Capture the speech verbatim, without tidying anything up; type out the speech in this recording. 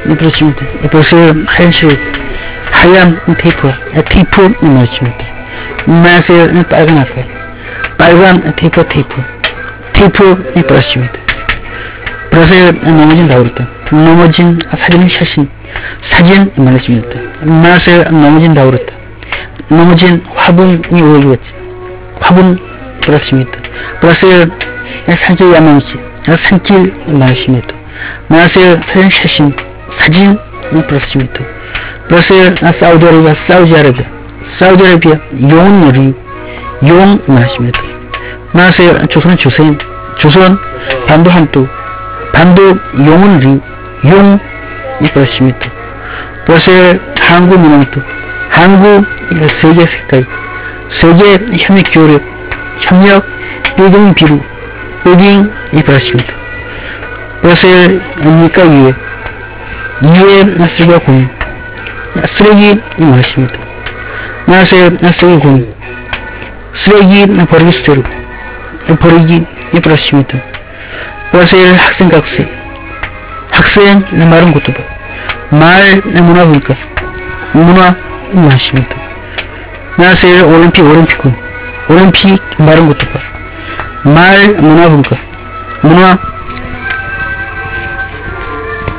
그렇습니다. 브라질 하얀색, 하얀 테이프, 테이프 말씀입니다. 브라질 빨간 앞에, 빨간 테이프, 테이프, 테이프 브라질입니다. 브라질 넘어진다고 그랬다. 넘어진 사진, 사진, 사진 말씀입니다. 브라질 넘어진다고 그랬다. 넘어진 화분이 오겠지. 화분 브라질입니다. 브라질 산길 야망이지. 산길 말씀입니다. 브라질 사진, 사진, 사진 브라질입니다. 브라질 사우디아라비아, 사우디아라비아, 사우디아라비아 용리, 용 말씀입니다. 브라질 조선, 조선, 조선 반도 한도, 반도 용리, 용 브라질입니다. 브라질 한국 문화도, 한국 세계 색깔, 세계 협력 교류, 협력 빌딩 비루, 빌딩 브라질입니다. 브라질 밀가 위에, 위에 쓰레기가 고민, 쓰레기 말씀입니다. 브라질 쓰레기 고민, 쓰레기 버리기 스타일, 버리기 브라질입니다. 브라질 학생 학생, 학생 말은 고토바, 말 문화 보니까 문화 말씀입니다. 브라질 올림픽 올림픽군, 올림픽 말은 고토바, 말 문화 보니까 문화